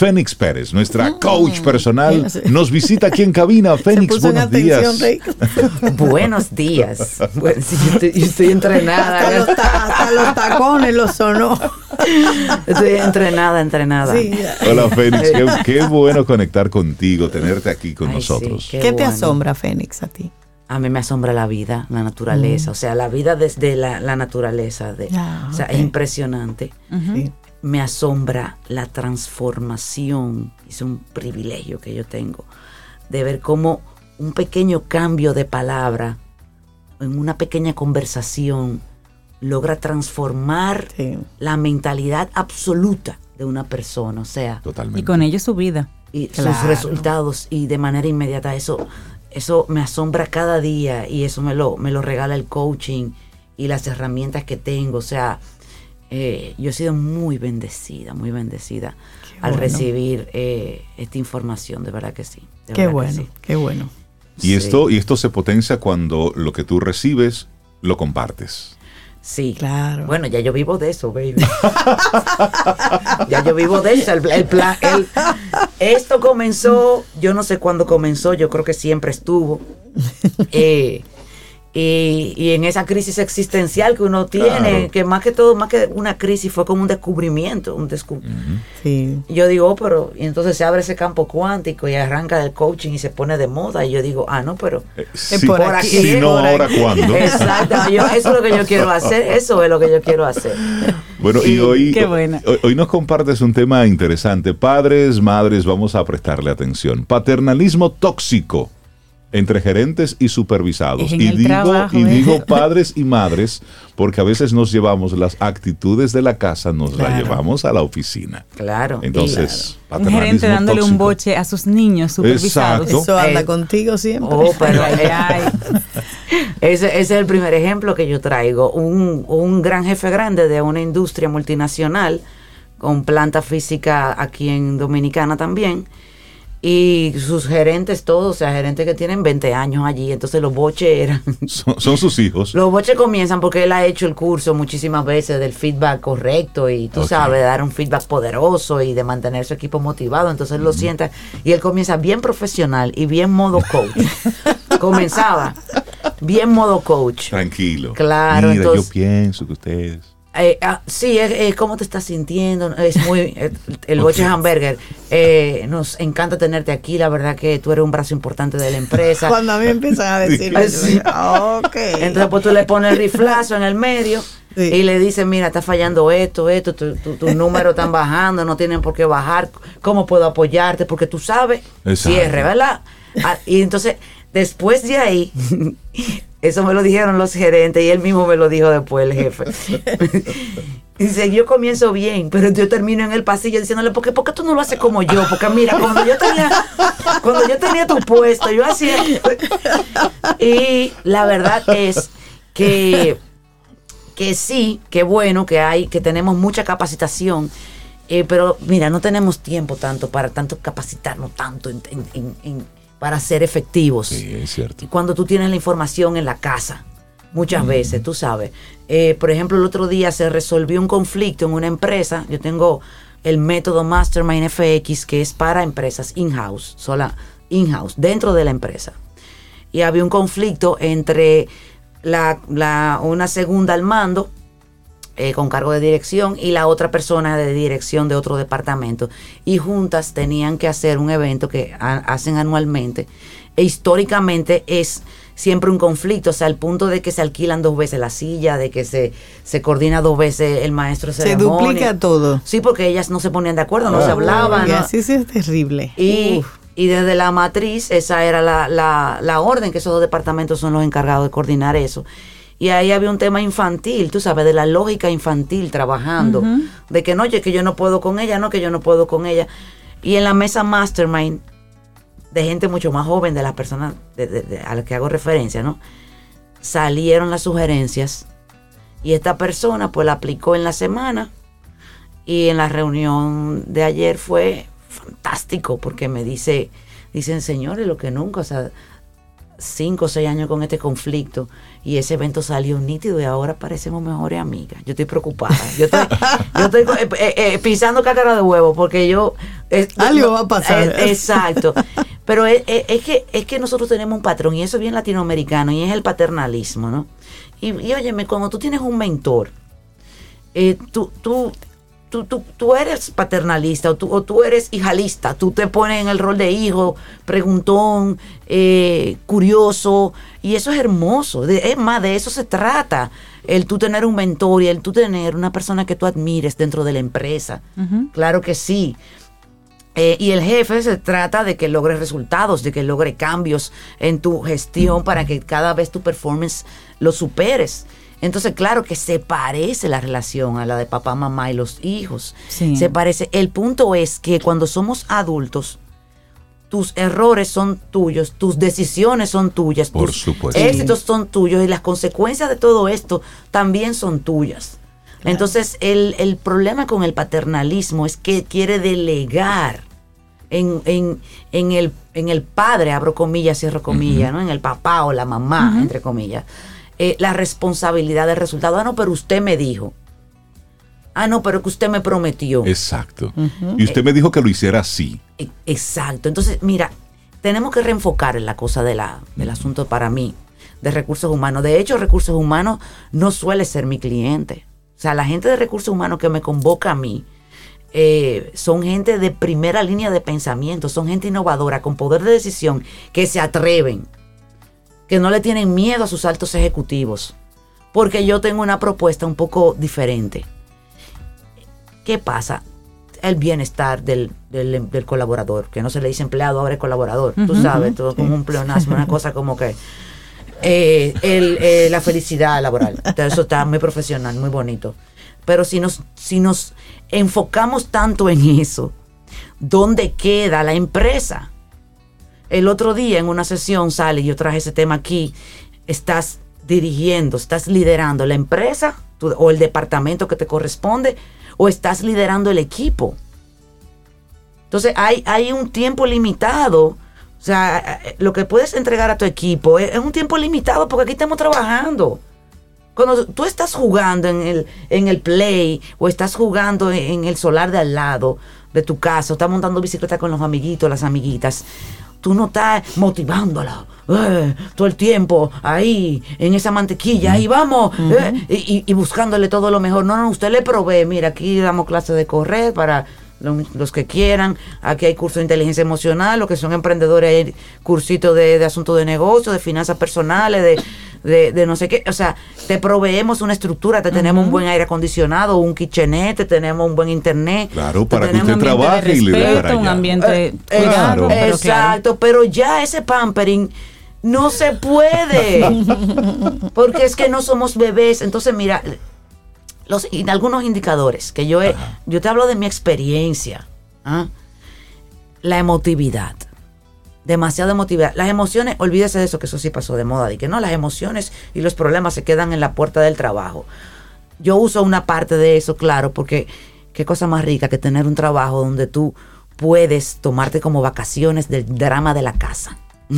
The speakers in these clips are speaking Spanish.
Fénix Pérez, nuestra coach personal, nos visita aquí en cabina. Fénix, buenos días. Buenos días. Bueno, sí, yo estoy entrenada. Hasta los tacones los sonó. Estoy entrenada. Sí. Hola, Fénix. Qué bueno conectar contigo, tenerte aquí con nosotros. Sí, ¿Qué te asombra, Fénix, a ti? A mí me asombra la vida, la naturaleza. O sea, la vida desde la naturaleza. O sea, es impresionante. Sí. Me asombra la transformación. Es un privilegio que yo tengo de ver cómo un pequeño cambio de palabra en una pequeña conversación logra transformar la mentalidad absoluta de una persona. O sea, totalmente. Y con ello su vida. Y sus resultados, y de manera inmediata. Eso me asombra cada día, y eso me lo regala el coaching y las herramientas que tengo. O sea, yo he sido muy bendecida al recibir esta información, de verdad que sí. Qué bueno. Y esto se potencia cuando lo que tú recibes lo compartes. Sí, claro. Bueno, ya yo vivo de eso, baby. Ya yo vivo de eso. Esto comenzó, yo no sé cuándo comenzó, yo creo que siempre estuvo. Y en esa crisis existencial que uno tiene, claro, que más que una crisis, fue como un descubrimiento. Sí. Yo digo, pero, y entonces se abre ese campo cuántico y arranca el coaching y se pone de moda. Y yo digo, no, pero sí, por aquí. Si no, ahora cuándo. Exacto, eso es lo que yo quiero hacer. Eso es lo que yo quiero hacer. Bueno, y hoy nos compartes un tema interesante. Padres, madres, vamos a prestarle atención. Paternalismo tóxico entre gerentes y supervisados. Y digo padres y madres, porque a veces nos llevamos las actitudes de la casa, las llevamos a la oficina. Claro. Entonces, un gerente dándole tóxico. Un boche a sus niños supervisados. Exacto. Eso anda contigo siempre. Pero ese es el primer ejemplo que yo traigo. Un gran jefe grande de una industria multinacional, con planta física aquí en Dominicana también. Y sus gerentes todos, o sea, gerentes que tienen 20 años allí, entonces los boches eran... Son sus hijos. Los boches comienzan porque él ha hecho el curso muchísimas veces del feedback correcto y tú sabes, dar un feedback poderoso y de mantener su equipo motivado, entonces él lo sienta y él comienza bien profesional y bien modo coach. Comenzaba bien modo coach. Tranquilo. Claro, mira, entonces... yo pienso que ustedes... sí, cómo te estás sintiendo, es muy el boche hamburger, nos encanta tenerte aquí, la verdad que tú eres un brazo importante de la empresa. Cuando a mí empiezan a decir entonces pues tú le pones el riflazo en el medio y le dices, mira, está fallando esto, tus números están bajando, no tienen por qué bajar, ¿cómo puedo apoyarte? Porque tú sabes, cierre, ¿verdad? Y entonces después de ahí eso me lo dijeron los gerentes y él mismo me lo dijo después el jefe. Dice, yo comienzo bien, pero yo termino en el pasillo diciéndole, ¿por qué tú no lo haces como yo? Porque mira, cuando yo tenía tu puesto, yo hacía... Y la verdad es que sí, que bueno, que tenemos mucha capacitación, pero mira, no tenemos tiempo para capacitarnos tanto para ser efectivos. Sí, es cierto. Y cuando tú tienes la información en la casa, muchas veces, tú sabes. Por ejemplo, el otro día se resolvió un conflicto en una empresa. Yo tengo el método Mastermind FX, que es para empresas in-house, dentro de la empresa. Y había un conflicto entre una segunda al mando, con cargo de dirección, y la otra persona de dirección de otro departamento, y juntas tenían que hacer un evento que hacen anualmente, e históricamente es siempre un conflicto, o sea, al punto de que se alquilan 2 veces la silla, de que se coordina 2 veces el maestro de ceremonia. Se duplica todo. Sí, porque ellas no se ponían de acuerdo, no se hablaban. Y así es terrible. Y desde la matriz, esa era la orden, que esos 2 departamentos son los encargados de coordinar eso. Y ahí había un tema infantil, tú sabes, de la lógica infantil trabajando, de que no, que yo no puedo con ella, que yo no puedo con ella. Y en la mesa Mastermind, de gente mucho más joven, de las personas a las que hago referencia, ¿no? Salieron las sugerencias y esta persona pues la aplicó en la semana, y en la reunión de ayer fue fantástico porque me dicen, señores, lo que nunca, o sea, 5 o 6 años con este conflicto y ese evento salió nítido y ahora parecemos mejores amigas. Yo estoy preocupada. Yo estoy pisando cáscara de huevo porque algo va a pasar. Exacto. Pero es que nosotros tenemos un patrón y eso es bien latinoamericano y es el paternalismo, ¿no? Y óyeme, cuando tú tienes un mentor, tú eres paternalista o tú eres hijalista, tú te pones en el rol de hijo, preguntón, curioso, y eso es hermoso. Es más, de eso se trata, el tú tener un mentor y el tú tener una persona que tú admires dentro de la empresa. Uh-huh. Claro que sí. Y el jefe se trata de que logre resultados, de que logre cambios en tu gestión para que cada vez tu performance lo superes. Entonces, claro que se parece la relación a la de papá, mamá y los hijos. Sí. Se parece. El punto es que cuando somos adultos, tus errores son tuyos, tus decisiones son tuyas, por supuesto, éxitos son tuyos y las consecuencias de todo esto también son tuyas. Claro. Entonces, el problema con el paternalismo es que quiere delegar en el padre, abro comillas, cierro comillas, uh-huh. ¿no? En el papá o la mamá, uh-huh. entre comillas. La responsabilidad del resultado. Ah, no, pero usted me dijo. Ah, no, pero que usted me prometió. Exacto. Uh-huh. Y usted me dijo que lo hiciera así. Exacto. Entonces, mira, tenemos que reenfocar en la cosa del asunto para mí, de recursos humanos. De hecho, recursos humanos no suele ser mi cliente. O sea, la gente de recursos humanos que me convoca a mí son gente de primera línea de pensamiento, son gente innovadora, con poder de decisión, que se atreven, que no le tienen miedo a sus altos ejecutivos, porque yo tengo una propuesta un poco diferente. ¿Qué pasa? El bienestar del colaborador, que no se le dice empleado, ahora es colaborador, uh-huh, tú sabes, todo como un pleonasmo, una cosa como que la felicidad laboral. Entonces, eso está muy profesional, muy bonito. Pero si nos enfocamos tanto en eso, ¿dónde queda la empresa? El otro día en una sesión sale, yo traje ese tema aquí, estás dirigiendo, estás liderando la empresa o el departamento que te corresponde, o estás liderando el equipo. Entonces hay un tiempo limitado. O sea, lo que puedes entregar a tu equipo es un tiempo limitado porque aquí estamos trabajando. Cuando tú estás jugando en el play o estás jugando en el solar de al lado de tu casa, o estás montando bicicleta con los amiguitos, las amiguitas, tú no estás motivándola todo el tiempo ahí en esa mantequilla, ahí vamos, uh-huh. y buscándole todo lo mejor. No, usted le provee, mira, aquí damos clases de correr para los que quieran, aquí hay cursos de inteligencia emocional, los que son emprendedores hay cursitos de asuntos de negocio, de finanzas personales, de no sé qué, o sea, te proveemos una estructura, te uh-huh. tenemos un buen aire acondicionado, un kitchenette, te tenemos un buen internet. Claro, para que usted trabaje y le dé para allá. Un ambiente cuidado. Exacto, pero ya ese pampering no se puede, porque es que no somos bebés. Entonces, mira, algunos indicadores que yo te hablo de mi experiencia. ¿Ah? La emotividad. Demasiada emotividad. Las emociones, olvídese de eso, que eso sí pasó de moda, de que no, las emociones y los problemas se quedan en la puerta del trabajo. Yo uso una parte de eso, claro, porque qué cosa más rica que tener un trabajo donde tú puedes tomarte como vacaciones del drama de la casa.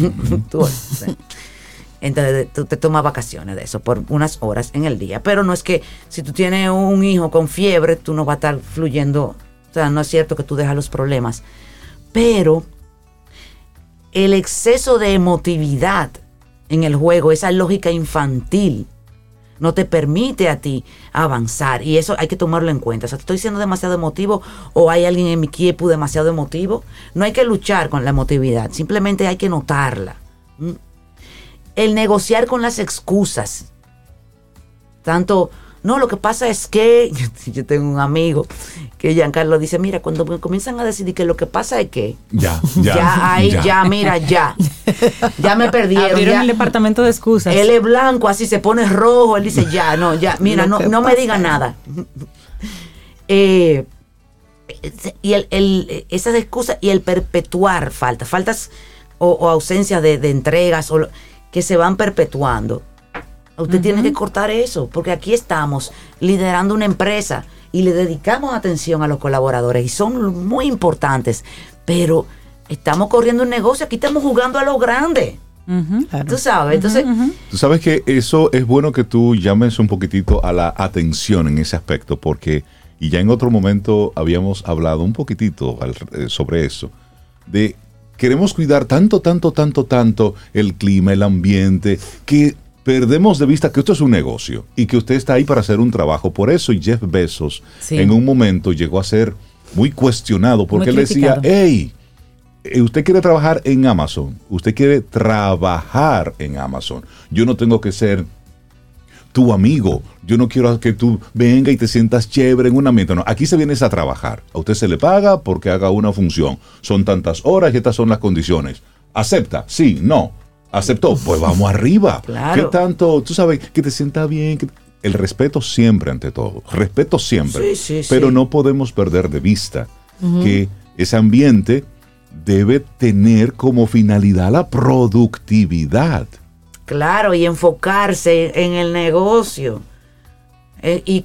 Entonces tú te tomas vacaciones de eso por unas horas en el día, pero no es que si tú tienes un hijo con fiebre tú no vas a estar fluyendo. O sea, no es cierto que tú dejas los problemas, pero el exceso de emotividad en el juego, esa lógica infantil, no te permite a ti avanzar, y eso hay que tomarlo en cuenta. O sea, ¿estoy siendo demasiado emotivo o hay alguien en mi equipo demasiado emotivo? No hay que luchar con la emotividad, simplemente hay que notarla. El negociar con las excusas. Tanto, no, lo que pasa es que yo tengo un amigo que Giancarlo dice, mira, cuando comienzan a decidir que lo que pasa es que ya me perdieron. Abrieron el departamento de excusas. Él es blanco, así se pone rojo, él dice, mira, no me diga nada. Y esas excusas y el perpetuar faltas o ausencia de entregas que se van perpetuando. Usted tiene que cortar eso, porque aquí estamos liderando una empresa y le dedicamos atención a los colaboradores y son muy importantes, pero estamos corriendo un negocio, aquí estamos jugando a lo grande. Claro. Tú sabes, entonces... Tú sabes que eso es bueno que tú llames un poquitito a la atención en ese aspecto, porque, y ya en otro momento habíamos hablado un poquitito sobre eso, de queremos cuidar tanto el clima, el ambiente, que perdemos de vista que esto es un negocio y que usted está ahí para hacer un trabajo. Por eso Jeff Bezos en un momento llegó a ser muy cuestionado, porque él decía, hey, usted quiere trabajar en Amazon, usted quiere trabajar en Amazon. Yo no tengo que ser tu amigo, yo no quiero que tú venga y te sientas chévere en un ambiente. No, aquí se viene a trabajar. A usted se le paga porque haga una función. Son tantas horas y estas son las condiciones. ¿Acepta? Sí, no. ¿Aceptó? Pues vamos arriba. Claro. ¿Qué tanto? Tú sabes, que te sienta bien. El respeto siempre ante todo. Respeto siempre. Pero no podemos perder de vista que ese ambiente debe tener como finalidad la productividad. Claro, y enfocarse en el negocio. Y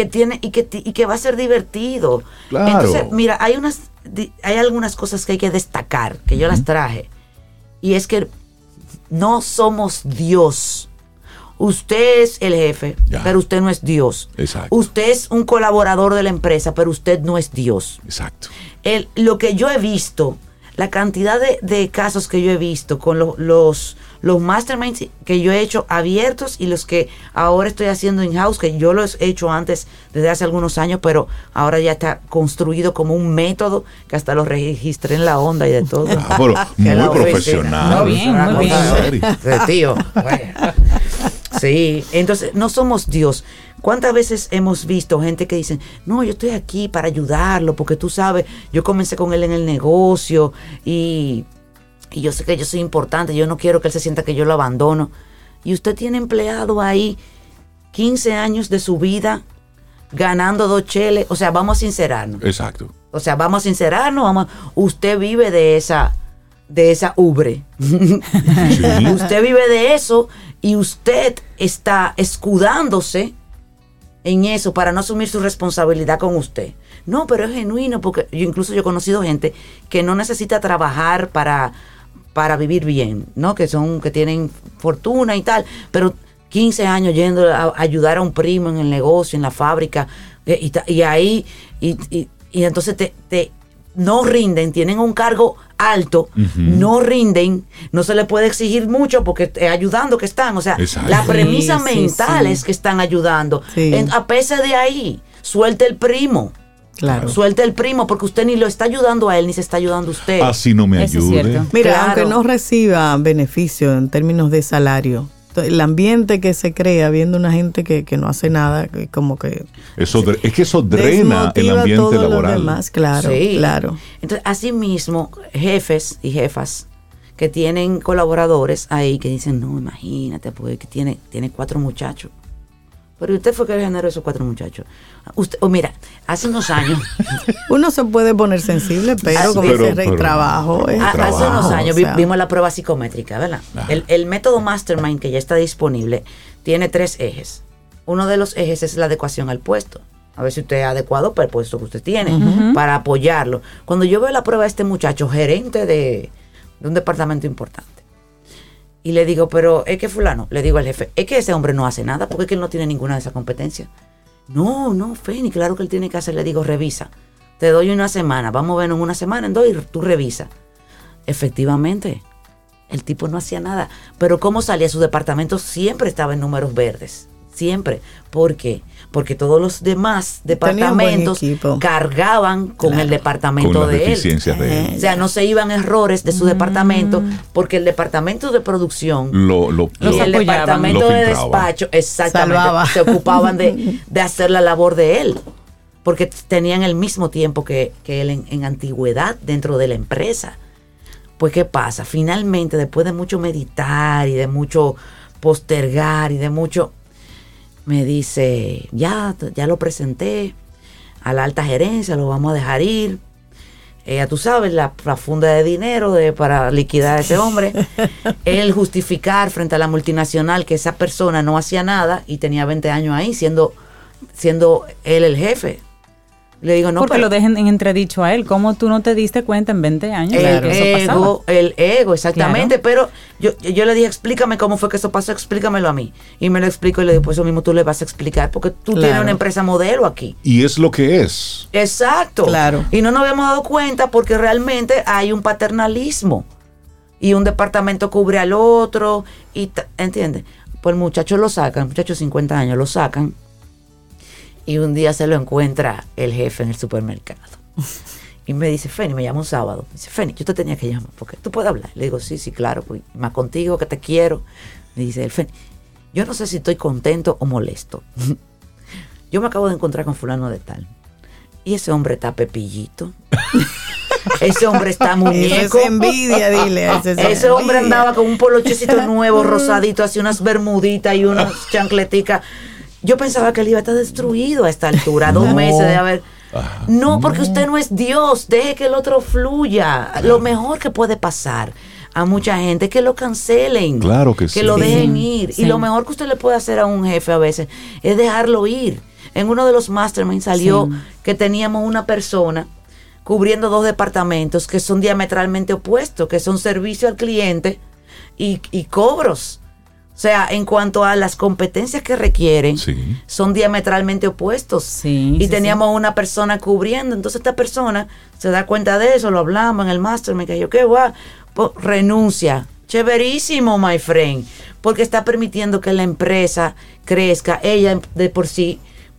que va a ser divertido. Claro. Entonces, mira, hay algunas cosas que hay que destacar, que yo las traje. Y es que no somos Dios. Usted es el jefe, pero usted no es Dios. Exacto. Usted es un colaborador de la empresa, pero usted no es Dios. Exacto. Lo que yo he visto, la cantidad de casos que yo he visto con los masterminds que yo he hecho abiertos y los que ahora estoy haciendo in-house, que yo los he hecho antes desde hace algunos años, pero ahora ya está construido como un método que hasta lo registré en la onda y de todo. Pero muy profesional. Muy bien. Tío. Bueno. Sí, entonces no somos Dios. ¿Cuántas veces hemos visto gente que dicen, no, yo estoy aquí para ayudarlo, porque tú sabes, yo comencé con él en el negocio y yo sé que yo soy importante, yo no quiero que él se sienta que yo lo abandono? Y usted tiene empleado ahí 15 años de su vida ganando 2 cheles, o sea, vamos a sincerarnos. Exacto. O sea, vamos a sincerarnos, usted vive de esa ubre. Sí. Usted vive de eso y usted está escudándose en eso para no asumir su responsabilidad con usted. No, pero es genuino, porque yo he conocido gente que no necesita trabajar para vivir bien, ¿no? Que tienen fortuna y tal, pero 15 años yendo a ayudar a un primo en el negocio, en la fábrica, y ahí, y entonces te no rinden, tienen un cargo alto, no rinden, no se les puede exigir mucho porque ayudando que están, o sea, exacto. La premisa mental es que están ayudando. A pesar de ahí, suelte el primo. Claro. Suelte el primo, porque usted ni lo está ayudando a él, ni se está ayudando a usted. Así no me ayude. Mira, claro, aunque no reciba beneficio en términos de salario, el ambiente que se crea viendo una gente que no hace nada, como que eso drena el ambiente laboral. Demás, claro, sí. Claro. Entonces, asimismo, jefes y jefas que tienen colaboradores ahí que dicen, no, imagínate, porque que tiene 4 muchachos. Pero usted fue que generó esos 4 muchachos. Usted, mira, hace unos años... Uno se puede poner sensible, pero como ese trabajo. Hace unos años vimos la prueba psicométrica, ¿verdad? El método Mastermind, que ya está disponible, tiene 3 ejes. Uno de los ejes es la adecuación al puesto. A ver si usted es adecuado para el puesto que usted tiene, para apoyarlo. Cuando yo veo la prueba de este muchacho, gerente de un departamento importante, y le digo, pero es que fulano, le digo al jefe, es que ese hombre no hace nada, porque es que él no tiene ninguna de esas competencias. No, Feni, claro que él tiene que hacer. Le digo, revisa. Te doy una semana, vamos a ver en una semana, en 2, y tú revisa. Efectivamente, el tipo no hacía nada. Pero ¿cómo salía? Su departamento siempre estaba en números verdes. Siempre. ¿Por qué? Porque todos los demás departamentos cargaban con el departamento con de él. De él. O sea, no se iban errores de su departamento, porque el departamento de producción y el departamento de despacho exactamente se ocupaban de hacer la labor de él, porque tenían el mismo tiempo que él en antigüedad dentro de la empresa. Pues ¿qué pasa? Finalmente, después de mucho meditar y de mucho postergar y de mucho... Me dice, ya lo presenté a la alta gerencia, lo vamos a dejar ir. Tú sabes, la funda de dinero para liquidar a ese hombre. Él justificar frente a la multinacional que esa persona no hacía nada y tenía 20 años ahí, siendo él el jefe Le digo, no, porque lo dejen en entredicho a él. ¿Cómo tú no te diste cuenta en 20 años? El ego, exactamente. Claro. Pero yo le dije, explícame cómo fue que eso pasó, explícamelo a mí. Y me lo explico y le digo, pues eso mismo tú le vas a explicar, porque tú tienes una empresa modelo aquí. Y es lo que es. Exacto. Claro. Y no nos habíamos dado cuenta porque realmente hay un paternalismo. Y un departamento cubre al otro. ¿Entiendes? Pues el muchacho lo sacan, el muchacho de 50 años lo sacan. Y un día se lo encuentra el jefe en el supermercado. Y me dice, Feni, me llama un sábado. Me dice, Feni, yo te tenía que llamar, porque tú puedes hablar. Le digo, sí, claro, pues, más contigo que te quiero. Me dice el Feni, yo no sé si estoy contento o molesto. Yo me acabo de encontrar con fulano de tal. Y ese hombre está pepillito. Ese hombre está muñeco. Es envidia, dile. Ese hombre andaba con un polochecito nuevo, rosadito, así unas bermuditas y unas chancleticas. Yo pensaba que él iba a estar destruido a esta altura, 2 meses de haber... No, porque usted no es Dios, deje que el otro fluya. Lo mejor que puede pasar a mucha gente es que lo cancelen. Claro que sí. Que lo dejen ir. Sí. Y lo mejor que usted le puede hacer a un jefe a veces es dejarlo ir. En uno de los mastermind salió que teníamos una persona cubriendo 2 departamentos que son diametralmente opuestos, que son servicio al cliente y cobros. O sea, en cuanto a las competencias que requieren, son diametralmente opuestos. Y teníamos una persona cubriendo. Entonces esta persona se da cuenta de eso, lo hablamos en el mastermind, que yo, qué guay, pues, renuncia. Chéverísimo, my friend. Porque está permitiendo que la empresa crezca. Ella de por sí,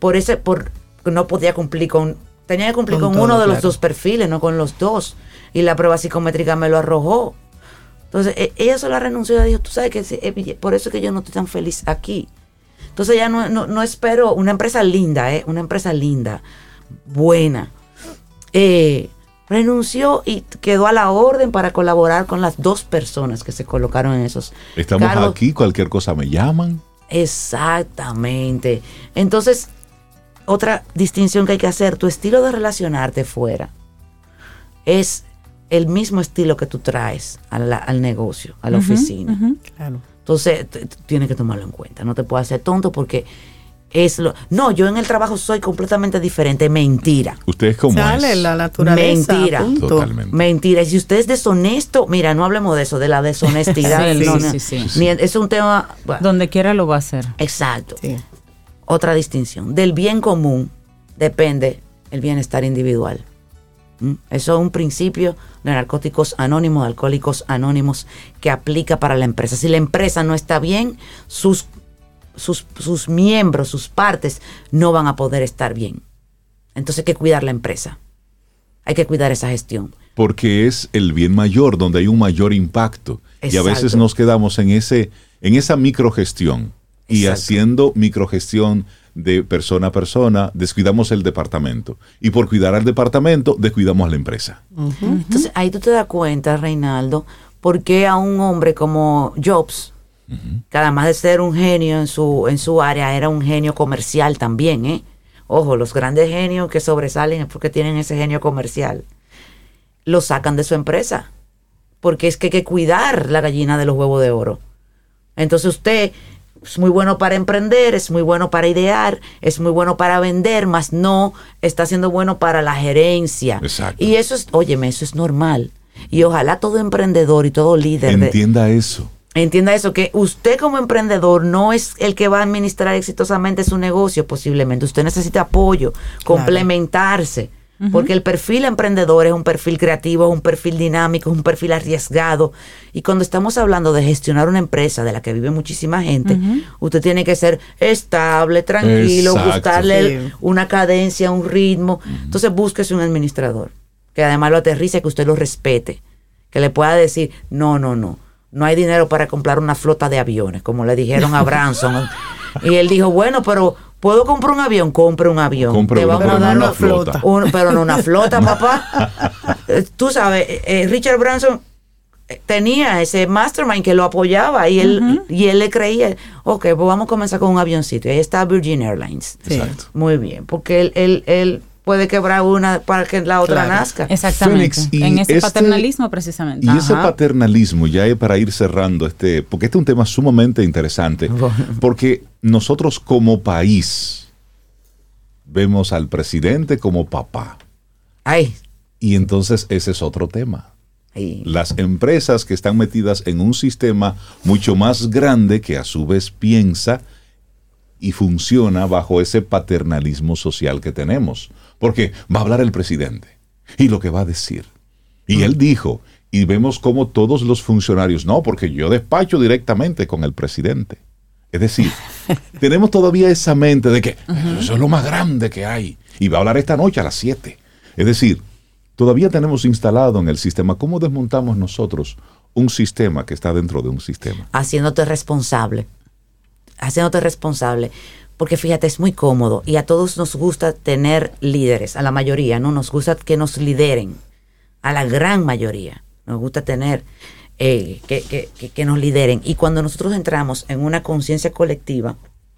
no podía cumplir tenía que cumplir con uno de los 2 perfiles, no con los 2. Y la prueba psicométrica me lo arrojó. Entonces, ella solo renunció y dijo, tú sabes que por eso es que yo no estoy tan feliz aquí. Entonces, ya no espero una empresa linda, una empresa linda, buena. Renunció y quedó a la orden para colaborar con las 2 personas que se colocaron en esos Estamos cargos. Aquí, cualquier cosa me llaman. Exactamente. Entonces, otra distinción que hay que hacer, tu estilo de relacionarte fuera es el mismo estilo que tú traes al negocio, a la oficina. Claro. Entonces, tienes que tomarlo en cuenta. No te puedes hacer tonto porque no, yo en el trabajo soy completamente diferente. Mentira. Usted es como Sale la naturaleza. Mentira. Totalmente. Mentira. Y si usted es deshonesto, mira, no hablemos de eso, de la deshonestidad. Sí. Es un tema... Bueno. Donde quiera lo va a hacer. Exacto. Sí. Otra distinción. Del bien común depende el bienestar individual. Eso es un principio de Narcóticos Anónimos, de Alcohólicos Anónimos, que aplica para la empresa. Si la empresa no está bien, sus miembros, sus partes, no van a poder estar bien. Entonces hay que cuidar la empresa. Hay que cuidar esa gestión. Porque es el bien mayor, donde hay un mayor impacto. Exacto. Y a veces nos quedamos en esa microgestión. Y haciendo microgestión de persona a persona, descuidamos el departamento. Y por cuidar al departamento, descuidamos a la empresa. Entonces, ahí tú te das cuenta, Reinaldo, por qué a un hombre como Jobs, que además de ser un genio en su área, era un genio comercial también, Ojo, los grandes genios que sobresalen es porque tienen ese genio comercial. Lo sacan de su empresa. Porque es que hay que cuidar la gallina de los huevos de oro. Entonces usted... es muy bueno para emprender, es muy bueno para idear, es muy bueno para vender, mas no está siendo bueno para la gerencia. Exacto. Y eso es normal. Y ojalá todo emprendedor y todo líder entienda eso, que usted como emprendedor no es el que va a administrar exitosamente su negocio posiblemente. Usted necesita apoyo, complementarse. Porque el perfil emprendedor es un perfil creativo, es un perfil dinámico, es un perfil arriesgado. Y cuando estamos hablando de gestionar una empresa de la que vive muchísima gente, usted tiene que ser estable, tranquilo, buscarle una cadencia, un ritmo. Entonces búsquese un administrador que además lo aterrice, que usted lo respete, que le pueda decir, no hay dinero para comprar una flota de aviones, como le dijeron a Branson. Y él dijo, bueno, pero ¿puedo comprar un avión? Compre un avión. Te vamos a dar una flota. Pero no una flota, papá. Tú sabes, Richard Branson tenía ese mastermind que lo apoyaba y él le creía, ok, pues vamos a comenzar con un avioncito. Y ahí está Virgin Airlines. Exacto. Muy bien, porque él puede quebrar una para que la otra nazca. Exactamente. Fénix, en ese paternalismo precisamente. Y ese paternalismo, ya para ir cerrando porque este es un tema sumamente interesante, porque nosotros como país vemos al presidente como papá. Ay. Y entonces ese es otro tema. Ay. Las empresas que están metidas en un sistema mucho más grande que a su vez piensa y funciona bajo ese paternalismo social que tenemos. Porque va a hablar el presidente y lo que va a decir. Y él dijo, y vemos como todos los funcionarios, no, porque yo despacho directamente con el presidente. Es decir, tenemos todavía esa mente de que eso es lo más grande que hay. Y va a hablar esta noche a las 7. Es decir, todavía tenemos instalado en el sistema, ¿cómo desmontamos nosotros un sistema que está dentro de un sistema? Haciéndote responsable. Porque fíjate, es muy cómodo y a todos nos gusta tener líderes, a la mayoría, ¿no? Nos gusta que nos lideren, a la gran mayoría. Nos gusta tener que nos lideren. Y cuando nosotros entramos en una conciencia colectiva,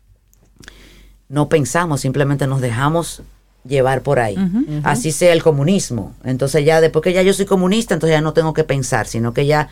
no pensamos, simplemente nos dejamos llevar por ahí. Así sea el comunismo. Entonces ya después que ya yo soy comunista, entonces ya no tengo que pensar, sino que ya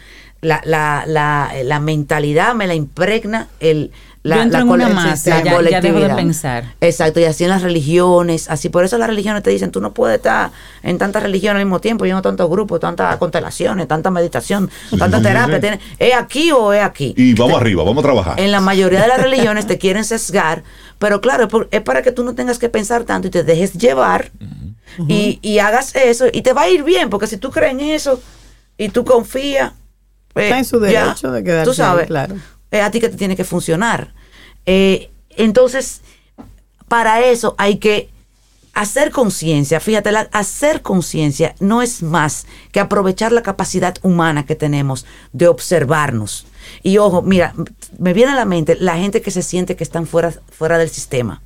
la mentalidad me la impregna la colectividad. Ya dejo de pensar. Exacto, y así en las religiones, así por eso las religiones te dicen, tú no puedes estar en tantas religiones al mismo tiempo, lleno tantos grupos, tantas constelaciones, tanta meditación, tanta terapia, ¿es aquí o es aquí? Y vamos arriba, vamos a trabajar. En la mayoría de las religiones te quieren sesgar, pero claro, es para que tú no tengas que pensar tanto y te dejes llevar y hagas eso y te va a ir bien, porque si tú crees en eso y tú confías, está en su derecho de quedarse, tú sabes, ahí, claro. Es a ti que te tiene que funcionar. Entonces, para eso hay que hacer conciencia. Fíjate, hacer conciencia no es más que aprovechar la capacidad humana que tenemos de observarnos. Y ojo, mira, me viene a la mente la gente que se siente que están fuera del sistema.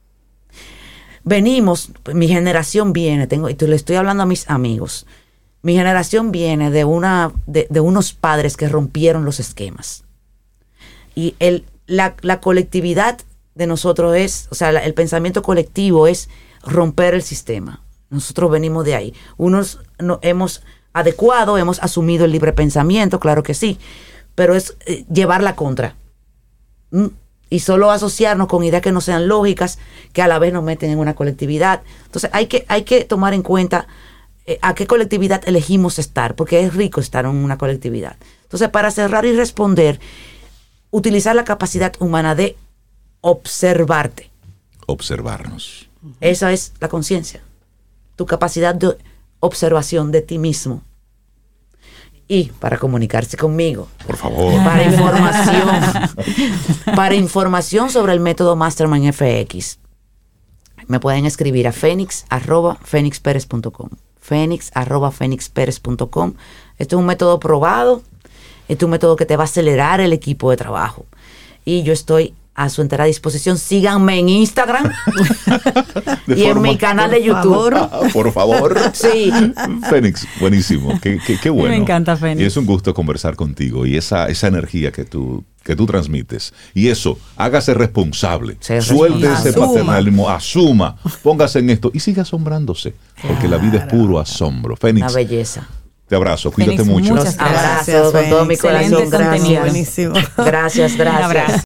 Venimos, mi generación viene, y le estoy hablando a mis amigos, mi generación viene de unos padres que rompieron los esquemas. Y la colectividad de nosotros el pensamiento colectivo es romper el sistema. Nosotros venimos de ahí. Unos hemos adecuado, hemos asumido el libre pensamiento, claro que sí, pero es llevar la contra. Y solo asociarnos con ideas que no sean lógicas, que a la vez nos meten en una colectividad. Entonces hay que tomar en cuenta a qué colectividad elegimos estar, porque es rico estar en una colectividad. Entonces, para cerrar y responder, utilizar la capacidad humana de observarte. Observarnos. Esa es la conciencia. Tu capacidad de observación de ti mismo. Y para comunicarse conmigo. Por favor. Para información sobre el método Mastermind FX, me pueden escribir a fenix@fenixperez.com. fenix@fenixperez.com. Esto es un método probado. Este es un método que te va a acelerar el equipo de trabajo. Y yo estoy a su entera disposición. Síganme en Instagram y en mi canal de YouTube. Por favor. Sí. Fénix, buenísimo. Qué bueno. Me encanta, Fénix. Y es un gusto conversar contigo. Y esa energía que tú transmites. Y eso, hágase responsable. Suelte ese paternalismo. Asuma. Póngase en esto. Y siga asombrándose. Porque la vida es puro asombro. Fénix. Una belleza. Te abrazo, cuídate Fénix, mucho. Abrazo con todo mi corazón. Gracias. Buenísimo. Gracias. Un abrazo.